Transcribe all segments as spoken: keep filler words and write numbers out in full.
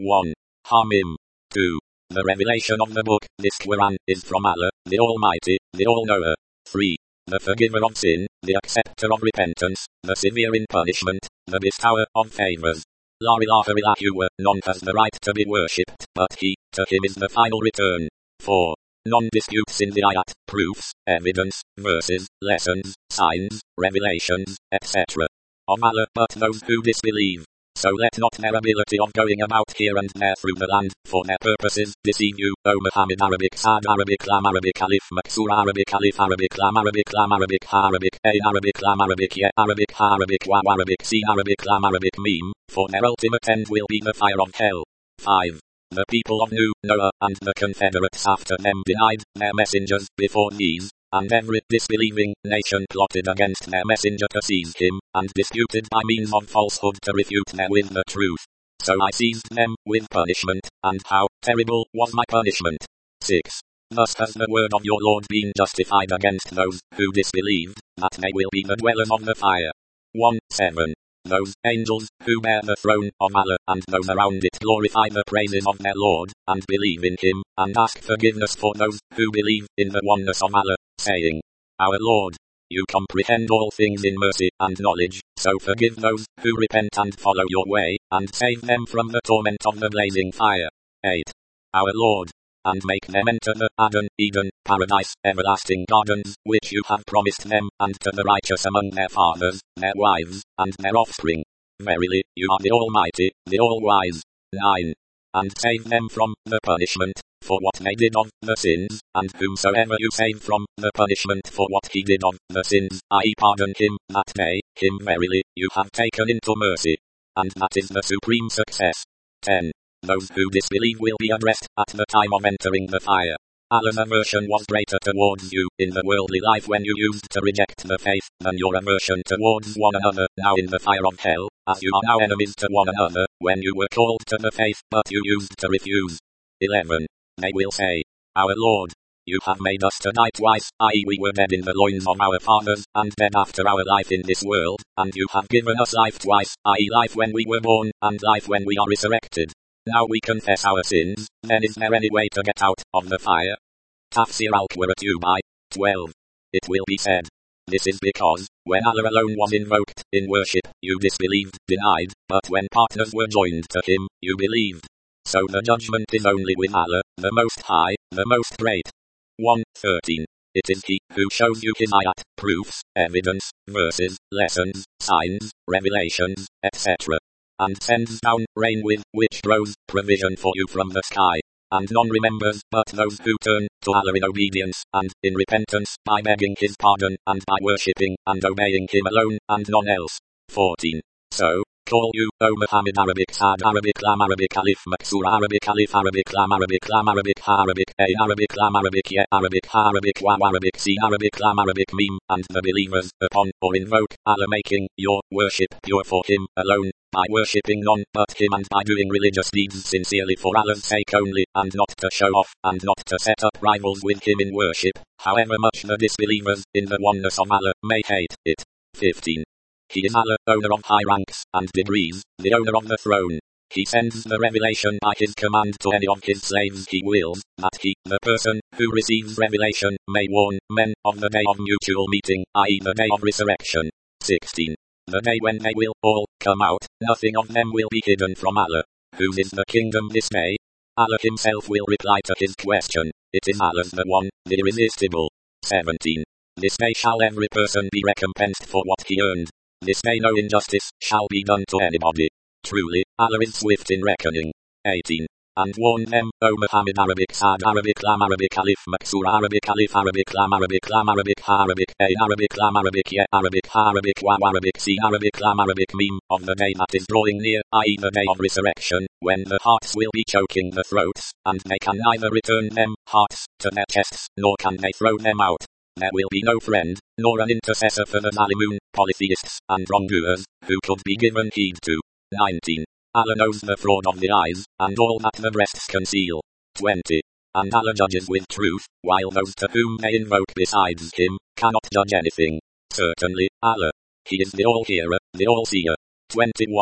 one. Hamim. two. The revelation of the book, this Quran, is from Allah, the Almighty, the All-Knower. three. The forgiver of sin, the acceptor of repentance, the severe in punishment, the bestower of favors. La ilaha illallah, none has the right to be worshipped, but he, to him is the final return. four. None disputes in the ayat, proofs, evidence, verses, lessons, signs, revelations, et cetera of Allah, but those who disbelieve. So let not their ability of going about here and there through the land, for their purposes, deceive you, O Muhammad. Arabic Sad Arabic Lam Arabic Alif Maksur Arabic Alif Arabic Lam Arabic Lam Arabic Ha Arabic A Arabic Lam Arabic Ye Arabic Ha Arabic Waw Arabic C Arabic Lam Arabic Meme, for their ultimate end will be the fire of hell. five. The people of Nuh, Noah, and the confederates after them denied their messengers before these, and every disbelieving nation plotted against their messenger to seize him, and disputed by means of falsehood to refute them with the truth. So I seized them with punishment, and how terrible was my punishment. six. Thus has the word of your Lord been justified against those who disbelieved, that they will be the dwellers of the fire. one. seven. Those angels, who bear the throne of Allah, and those around it glorify the praises of their Lord, and believe in Him, and ask forgiveness for those who believe in the oneness of Allah, saying, Our Lord, you comprehend all things in mercy and knowledge, so forgive those who repent and follow your way, and save them from the torment of the blazing fire. eight. Our Lord, and make them enter the Adon, Eden, paradise, everlasting gardens, which you have promised them, and to the righteous among their fathers, their wives, and their offspring. Verily, you are the Almighty, the All-Wise. nine. And save them from the punishment, for what they did of the sins, and whomsoever you save from the punishment for what he did of the sins, that is pardon him, that day, him verily, you have taken into mercy. And that is the supreme success. ten. Those who disbelieve will be addressed at the time of entering the fire. Allah's aversion was greater towards you in the worldly life when you used to reject the faith than your aversion towards one another now in the fire of hell, as you are now enemies to one another, when you were called to the faith but you used to refuse. eleven. They will say, Our Lord, you have made us to die twice, that is we were dead in the loins of our fathers, and dead after our life in this world, and you have given us life twice, that is life when we were born, and life when we are resurrected. Now we confess our sins, then is there any way to get out of the fire? Tafsir al-Qurtubi. twelve. It will be said, this is because, when Allah alone was invoked in worship, you disbelieved, denied, but when partners were joined to Him, you believed. So the judgment is only with Allah, the Most High, the Most Great. one thirteen. It is He who shows you His ayat, proofs, evidence, verses, lessons, signs, revelations, et cetera and sends down rain with which grows provision for you from the sky. And none remembers but those who turn to Allah in obedience and in repentance by begging His pardon and by worshipping and obeying Him alone and none else. fourteen. So, call you, O Muhammad. Arabic Sad Arabic Lam Arabic Alif Maksur Arabic Alif Arabic Lam Arabic Lam Arabic Ha Arabic A Arabic Lam Arabic Ye Arabic Ha Arabic Waw Arabic C Arabic Lam Arabic Meme, and the believers upon or invoke Allah, making your worship pure for Him alone, by worshipping none but Him and by doing religious deeds sincerely for Allah's sake only, and not to show off, and not to set up rivals with Him in worship, however much the disbelievers in the oneness of Allah may hate it. fifteen. He is Allah, owner of high ranks and degrees, the owner of the throne. He sends the revelation by His command to any of His slaves He wills, that He, the person who receives revelation, may warn men of the day of mutual meeting, that is the day of resurrection. sixteen. The day when they will all come out, nothing of them will be hidden from Allah. Whose is the kingdom this day? Allah Himself will reply to His question. It is Allah's, the one, the irresistible. seventeen. This day shall every person be recompensed for what he earned. This day no injustice shall be done to anybody. Truly, Allah is swift in reckoning. eighteen. And warn them, O Muhammad. Arabic Sad Arabic Lam Arabic Alif Maksur Arabic Alif Arabic Lam Arabic Lam Arabic Ha Arabic A Arabic Lam Arabic Ye Arabic Ha Arabic Waw Arabic C Arabic Lam Arabic Meme, of the day that is drawing near, that is the day of resurrection, when the hearts will be choking the throats, and they can neither return them, hearts, to their chests, nor can they throw them out. There will be no friend, nor an intercessor for the Zalimun, polytheists, and wrongdoers, who could be given heed to. nineteen. Allah knows the fraud of the eyes, and all that the breasts conceal. twenty. And Allah judges with truth, while those to whom they invoke besides Him, cannot judge anything. Certainly, Allah, He is the All-Hearer, the All-Seer. twenty-one.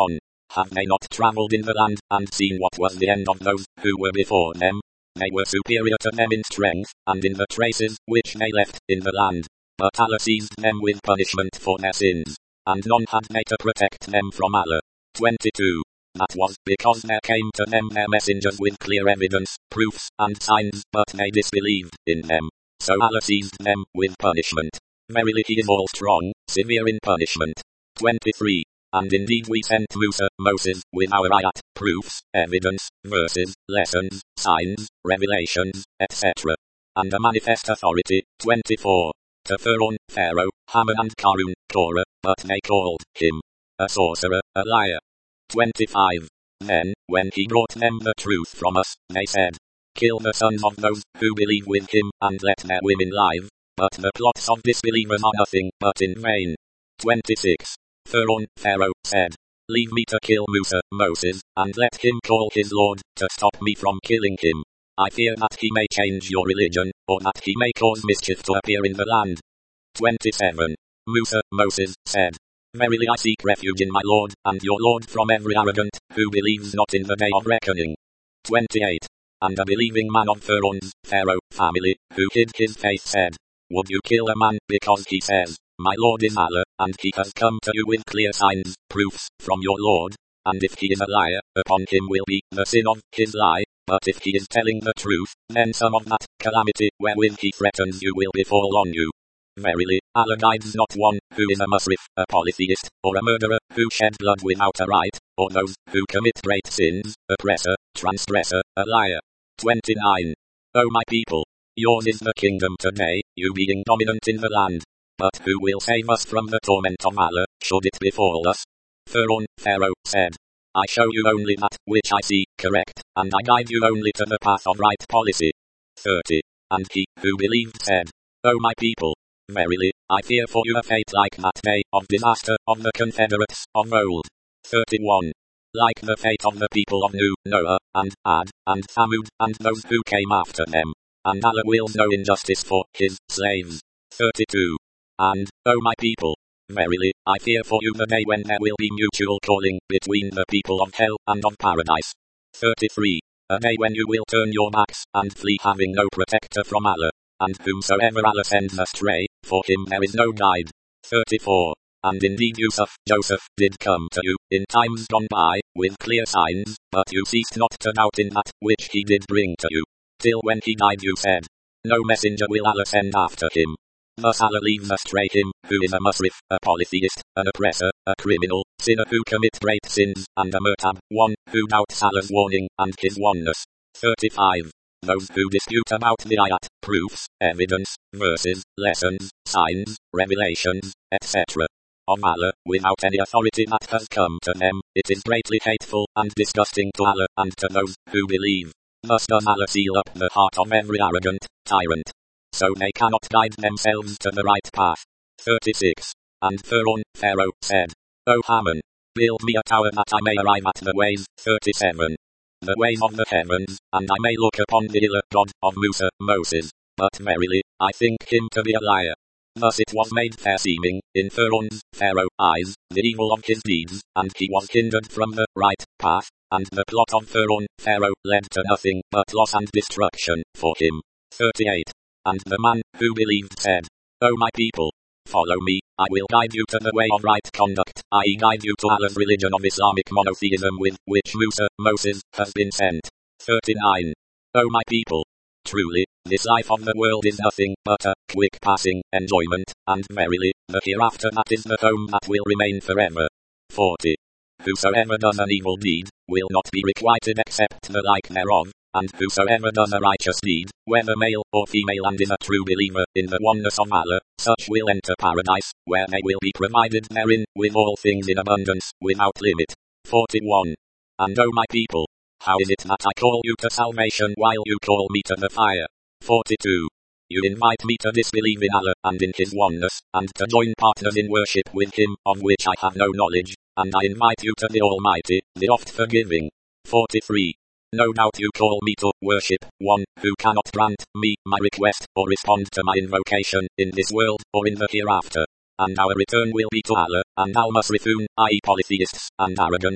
Have they not travelled in the land, and seen what was the end of those who were before them? They were superior to them in strength, and in the traces which they left in the land. But Allah seized them with punishment for their sins, and none had they to protect them from Allah. twenty-two. That was because there came to them their messengers with clear evidence, proofs, and signs, but they disbelieved in them. So Allah seized them with punishment. Verily He is all strong, severe in punishment. twenty-three. And indeed we sent Musa, Moses, with our ayat, proofs, evidence, verses, lessons, signs, revelations, et cetera. And a manifest authority. twenty-four. To Pharaoh, Pharaoh, Haman and Karun, Korah, but they called him a sorcerer, a liar. twenty-five. Then, when he brought them the truth from us, they said, kill the sons of those who believe with him, and let their women live. But the plots of disbelievers are nothing but in vain. twenty-six. Pharaoh, Pharaoh said, leave me to kill Musa, Moses, and let him call his Lord, to stop me from killing him. I fear that he may change your religion, or that he may cause mischief to appear in the land. twenty-seven. Musa, Moses, said, verily I seek refuge in my Lord, and your Lord, from every arrogant, who believes not in the day of reckoning. twenty-eight. And a believing man of Pharaoh's, Pharaoh, family, who hid his faith said, would you kill a man because he says, my Lord is Allah, and he has come to you with clear signs, proofs, from your Lord? And if he is a liar, upon him will be the sin of his lie. But if he is telling the truth, then some of that calamity wherewith he threatens you will befall on you. Verily, Allah guides not one who is a musrif, a polytheist, or a murderer, who shed blood without a right, or those who commit great sins, oppressor, transgressor, a liar. twenty-nine. O my people, yours is the kingdom today, you being dominant in the land. But who will save us from the torment of Allah, should it befall us? Pharaoh, Pharaoh said, I show you only that which I see correct, and I guide you only to the path of right policy. thirty. And he who believed said, O my people, verily, I fear for you a fate like that day of disaster of the confederates of old. thirty-one. Like the fate of the people of Nuh, Noah, and Ad, and Thamud, and those who came after them. And Allah wills no injustice for his slaves. thirty-two. And, O my people, verily, I fear for you the day when there will be mutual calling between the people of hell and of paradise. thirty-three. A day when you will turn your backs and flee having no protector from Allah. And whomsoever Allah sends astray, for him there is no guide. thirty-four. And indeed Yusuf, Joseph, did come to you, in times gone by, with clear signs, but you ceased not to doubt in that which he did bring to you. Till when he died you said, no messenger will Allah send after him. Thus Allah leaves astray him, who is a musrif, a polytheist, an oppressor, a criminal, sinner who commit great sins, and a murtab, one who doubts Allah's warning, and his oneness. thirty-five. Those who dispute about the ayat, proofs, evidence, verses, lessons, signs, revelations, et cetera. Of Allah, without any authority that has come to them, it is greatly hateful and disgusting to Allah and to those who believe. Thus does Allah seal up the heart of every arrogant tyrant, so they cannot guide themselves to the right path. thirty-six. And Pharaoh, Pharaoh said, O Haman, build me a tower that I may arrive at the ways. thirty-seven. The ways of the heavens, and I may look upon the ill God of Musa, Moses. But verily, I think him to be a liar. Thus it was made fair seeming, in Pharaoh's, Pharaoh, eyes, the evil of his deeds, and he was hindered from the right path, and the plot of Pharaoh, Pharaoh, led to nothing but loss and destruction for him. thirty-eight. And the man who believed said, O my people, follow me, I will guide you to the way of right conduct, that is guide you to Allah's religion of Islamic monotheism with which Musa, Moses, has been sent. thirty-nine. O my people, truly, this life of the world is nothing but a quick passing enjoyment, and verily, the hereafter that is the home that will remain forever. forty. Whosoever does an evil deed, will not be requited except the like thereof, and whosoever does a righteous deed, whether male or female and is a true believer in the oneness of Allah, such will enter paradise, where they will be provided therein, with all things in abundance, without limit. forty-one. And O my people, how is it that I call you to salvation while you call me to the fire? forty-two. You invite me to disbelieve in Allah and in his oneness, and to join partners in worship with him, of which I have no knowledge, and I invite you to the Almighty, the oft-forgiving. forty-three. No doubt you call me to worship one who cannot grant me my request or respond to my invocation in this world or in the hereafter. And our return will be to Allah, and al-musrifun, that is polytheists and arrogants,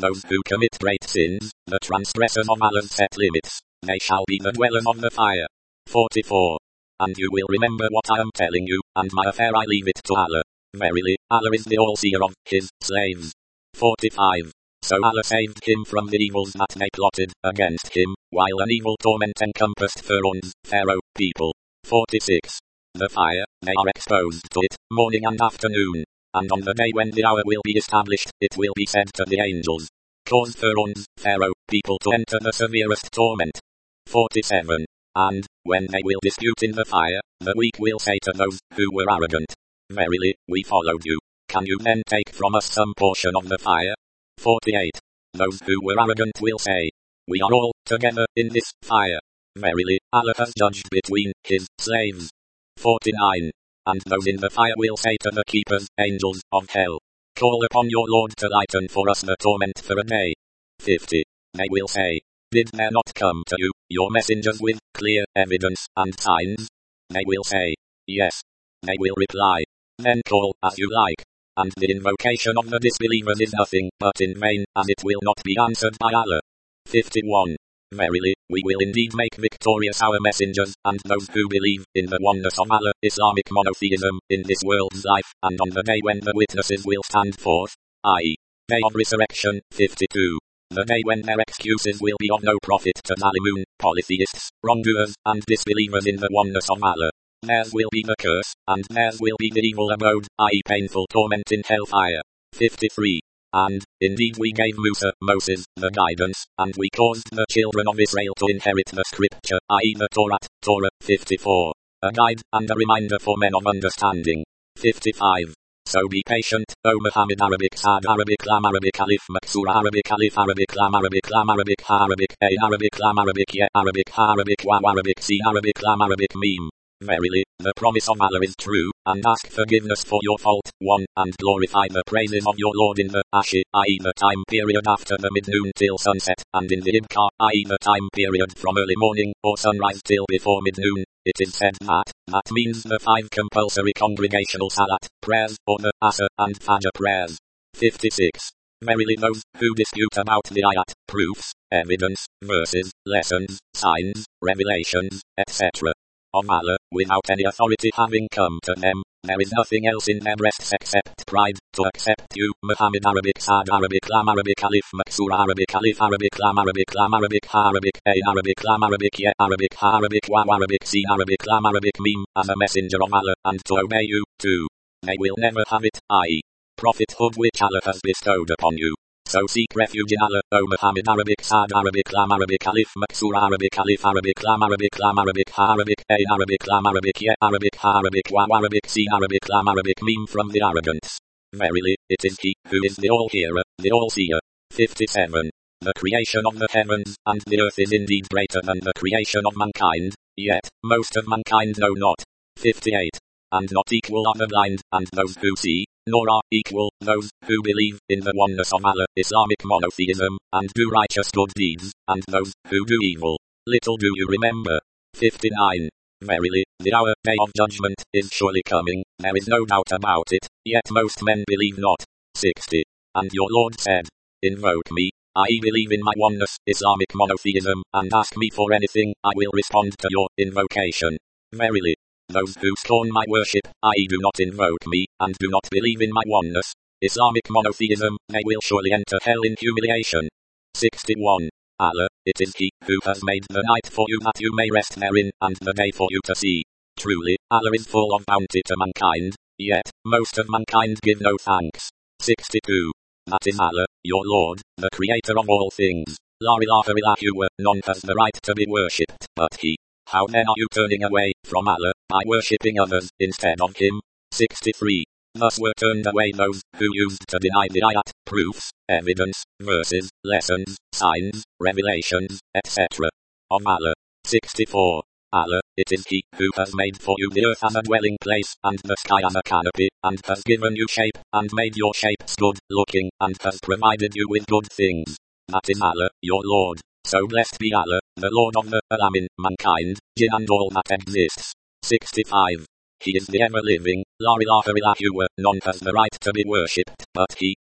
those who commit great sins, the transgressors of Allah's set limits, they shall be the dwellers of the fire. forty-four. And you will remember what I am telling you, and my affair I leave it to Allah. Verily, Allah is the all-seer of His slaves. forty-five. So Allah saved him from the evils that they plotted against him, while an evil torment encompassed Pharaoh's, Pharaoh, people. forty-six. The fire, they are exposed to it, morning and afternoon. And on the day when the hour will be established, it will be said to the angels, cause Pharaoh's, Pharaoh, people to enter the severest torment. forty-seven. And, when they will dispute in the fire, the weak will say to those who were arrogant, verily, we followed you. Can you then take from us some portion of the fire? forty-eight. Those who were arrogant will say, we are all together in this fire. Verily, Allah has judged between His slaves. forty-nine. And those in the fire will say to the keepers, angels, of hell, call upon your Lord to lighten for us the torment for a day. fifty. They will say, did there not come to you, your messengers with clear evidence and signs? They will say, yes. They will reply, then call as you like. And the invocation of the disbelievers is nothing but in vain, as it will not be answered by Allah. fifty-one. Verily, we will indeed make victorious our messengers, and those who believe in the oneness of Allah, Islamic monotheism, in this world's life, and on the day when the witnesses will stand forth, that is, day of resurrection. fifty-two. The day when their excuses will be of no profit to Zalimun, polytheists, wrongdoers, and disbelievers in the oneness of Allah. Theirs will be the curse, and theirs will be the evil abode, that is painful torment in hellfire. fifty-three. And, indeed we gave Musa, Moses, the guidance, and we caused the children of Israel to inherit the scripture, that is the Torah, Torah. fifty-four. A guide, and a reminder for men of understanding. fifty-five. So be patient, O Muhammad. Arabic Sad, Arabic Lam, Arabic Alif Maksura, Arabic Alif, Arabic Lam, Arabic Lam, Arabic Ha, Arabic A, Arabic Lam, Arabic Ye, Arabic Ha, Arabic Waw, Arabic Si, Arabic Lam, Arabic Meme. Verily, the promise of Allah is true, and ask forgiveness for your fault, one, and glorify the praises of your Lord in the Ashi, that is the time period after the mid-noon till sunset, and in the Ibkar, that is the time period from early morning, or sunrise till before mid-noon. It is said that, that means the five compulsory congregational salat, prayers, or the Asr, and Fajr prayers. fifty-six. Verily those who dispute about the ayat, proofs, evidence, verses, lessons, signs, revelations, et cetera of Allah, without any authority having come to them, there is nothing else in their breasts except pride, to accept you, Muhammad. Arabic Sad, Arabic Lam, Arabic Alif Maksura, Arabic Alif, Arabic Lam, Arabic Lam, Arabic Ha, Arabic A, Arabic Lam, Arabic Ye, Arabic Ha, Arabic Waw, Arabic Si, Arabic Lam, Arabic Meme, as a messenger of Allah, and to obey you, too. They will never have it, that is, prophethood which Allah has bestowed upon you. So seek refuge in Allah, O Muhammad. Arabic Sad, Arabic Lam, Arabic Alif Maksura, Arabic Alif, Arabic Lam, Arabic Lam, Arabic Ha, Arabic A, Arabic Lam, Arabic Ye, Arabic Ha, Arabic Waw, Arabic Si, Arabic Lam, Arabic Meme from the arrogance. Verily, it is He who is the all-hearer, the all-seer. fifty-seven. The creation of the heavens and the earth is indeed greater than the creation of mankind, yet most of mankind know not. fifty-eight. And not equal are the blind, and those who see, nor are equal those who believe in the oneness of Allah, Islamic monotheism, and do righteous good deeds, and those who do evil. Little do you remember. fifty-nine. Verily, the hour, day of judgment, is surely coming, there is no doubt about it, yet most men believe not. sixty. And your Lord said, invoke me, that is believe in my oneness, Islamic monotheism, and ask me for anything, I will respond to your invocation. Verily, those who scorn my worship, that is do not invoke me, and do not believe in my oneness, Islamic monotheism, they will surely enter hell in humiliation. sixty-one. Allah, it is He who has made the night for you that you may rest therein, and the day for you to see. Truly, Allah is full of bounty to mankind, yet most of mankind give no thanks. sixty-two. That is Allah, your Lord, the creator of all things. La ilaha illahu, none has the right to be worshipped but He. How then are you turning away from Allah, by worshipping others instead of Him? sixty-three. Thus were turned away those who used to deny the ayat, proofs, evidence, verses, lessons, signs, revelations, et cetera of Allah. sixty-four. Allah, it is He who has made for you the earth as a dwelling place, and the sky as a canopy, and has given you shape, and made your shapes good looking, and has provided you with good things. That is Allah, your Lord. So blessed be Allah, the Lord of the Alamin, mankind, jinn and all that exists. sixty-five. He is the ever-living, La ilaha illahu, none has the right to be worshipped but He.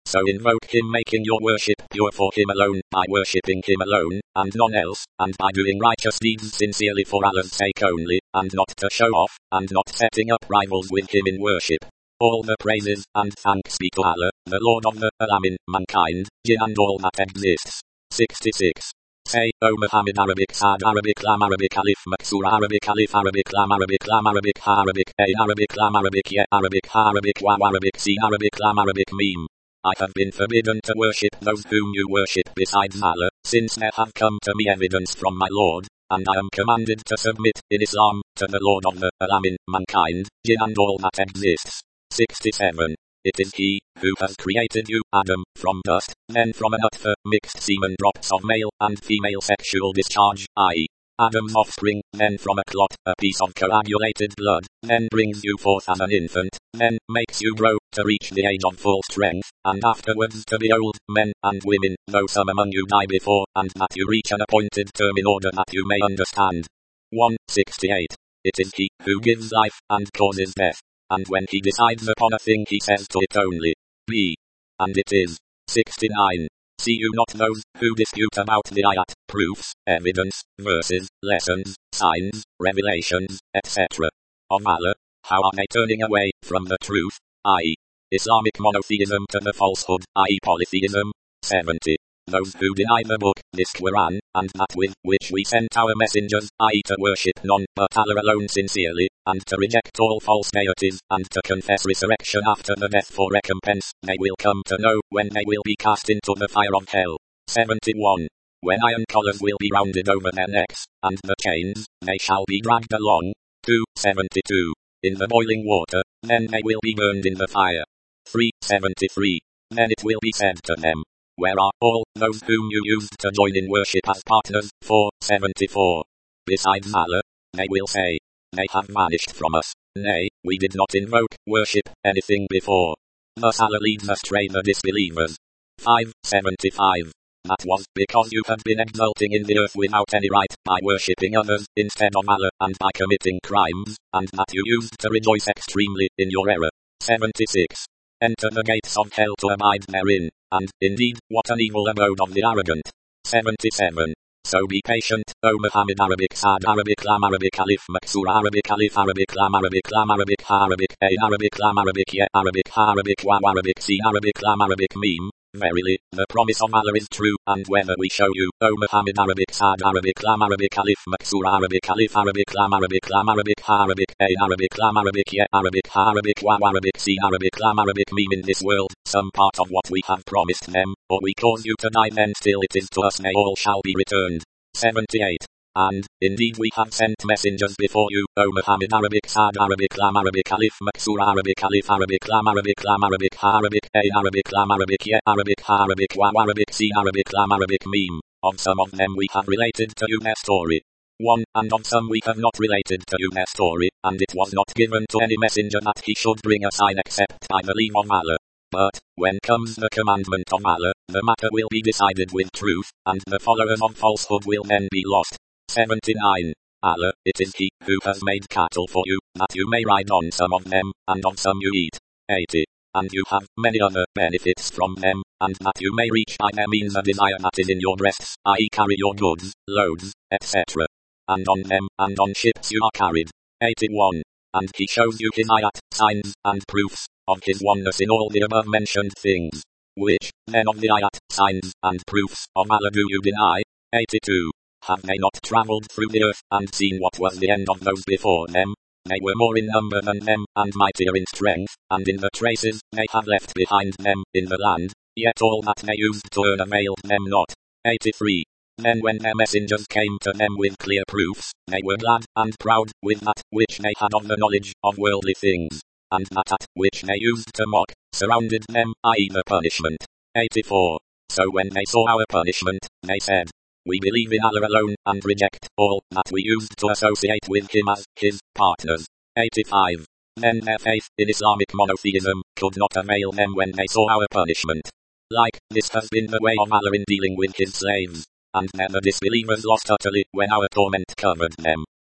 So invoke him, making your worship pure for him alone, by worshipping him alone, and none else, and by doing righteous deeds sincerely for Allah's sake only, and not to show off, and not setting up rivals with him in worship. All the praises and thanks be to Allah, the Lord of the Alamin, mankind, jinn and all that exists. sixty-six. Say, O Muhammad, Arabic Sad, Arabic Lam, Arabic Alif, Maksura, Arabic Alif, Arabic Lam, Arabic Lam, Arabic Ha, Arabic A, Arabic Lam, Arabic Ye, Arabic Ha, Arabic Waw, Arabic Sin, Arabic Lam, Arabic Meme. I have been forbidden to worship those whom you worship besides Allah, since there have come to me evidence from my Lord, and I am commanded to submit, in Islam, to the Lord of the Alamin, mankind, jinn and all that exists. sixty-seven. It is he, who has created you, Adam, from dust, then from an utter, mixed semen drops of male and female sexual discharge, that is, Adam's offspring, then from a clot, a piece of coagulated blood, then brings you forth as an infant, then makes you grow, to reach the age of full strength, and afterwards to be old, men and women, though some among you die before, and that you reach an appointed term in order that you may understand. one sixty-eight. It is he, who gives life, and causes death. And when he decides upon a thing he says to it only, be. And it is. sixty-nine. See you not those, who dispute about the ayat, proofs, evidence, verses, lessons, signs, revelations, et cetera of Allah, how are they turning away from the truth, that is, Islamic monotheism to the falsehood, that is polytheism? seventy. Those who deny the book, this Quran, and that with which we sent our messengers, that is to worship none but Allah alone sincerely, and to reject all false deities, and to confess resurrection after the death for recompense, they will come to know when they will be cast into the fire of hell. seventy-one. When iron collars will be rounded over their necks, and the chains, they shall be dragged along. two seventy-two. In the boiling water, then they will be burned in the fire. three seventy-three. Then it will be said to them, where are all those whom you used to join in worship as partners? four seventy-four. Besides Allah, they will say, they have vanished from us. Nay, we did not invoke, worship, anything before. Thus Allah leads astray the disbelievers. five seventy-five. That was because you had been exulting in the earth without any right, by worshipping others, instead of Allah, and by committing crimes, and that you used to rejoice extremely, in your error. seventy-six. Enter the gates of hell to abide therein, and, indeed, what an evil abode of the arrogant. seventy-seven. So be patient, O Muhammad, Arabic Sad, Arabic Lam, Arabic Alif, Maksura, Arabic Alif, Arabic Lam, Arabic Lam, Arabic Ha, Arabic A, Arabic Lam, Arabic Ye, Arabic Ha, Arabic Waw, Arabic Sin, Arabic Lam, Arabic Meme. Verily, the promise of Allah is true, and whether we show you, O Muhammad, Arabic Sad, Arabic Lam, Arabic Alif, Maksura, Arabic Alif, Arabic Lam, Arabic Lam, Arabic Ha, Arabic A, Arabic Lam, Arabic Ye, Arabic Ha, Arabic Waw, Arabic Sin, Arabic Lam, Arabic Meme in this world, some part of what we have promised them, or we cause you to die, then still it is to us they all shall be returned. seventy-eight. And, indeed we have sent messengers before you, O Muhammad, Arabic Sad, Arabic Lam, Arabic Alif, Maksura, Arabic Alif, Arabic Lam, Arabic Lam, Arabic Ha, Arabic A, Arabic Lam, Arabic Ye, Arabic Ha, Arabic Waw, Arabic Sin, Arabic Lam, Arabic Meme. Of some of them we have related to you their story. one. And of some we have not related to you their story, and it was not given to any messenger that he should bring a sign except by the leave of Allah. But, when comes the commandment of Allah, the matter will be decided with truth, and the followers of falsehood will then be lost. seventy-nine. Allah, it is he, who has made cattle for you, that you may ride on some of them, and on some you eat. eighty. And you have many other benefits from them, and that you may reach by their means a desire that is in your breasts, that is carry your goods, loads, et cetera. And on them, and on ships you are carried. eighty-one. And he shows you his ayat, signs, and proofs, of his oneness in all the above mentioned things. Which, then of the ayat, signs, and proofs, of Allah do you deny? eighty-two. Have they not travelled through the earth, and seen what was the end of those before them? They were more in number than them, and mightier in strength, and in the traces they have left behind them, in the land, yet all that they used to earn availed them not. eighty-three. Then when their messengers came to them with clear proofs, they were glad, and proud, with that, which they had of the knowledge, of worldly things, and that at which they used to mock, surrounded them, that is the punishment. eighty-four. So when they saw our punishment, they said, we believe in Allah alone, and reject all that we used to associate with him as his partners. eighty-five. Then their faith in Islamic monotheism could not avail them when they saw our punishment. Like this has been the way of Allah in dealing with his slaves, and then the disbelievers lost utterly when our torment covered them.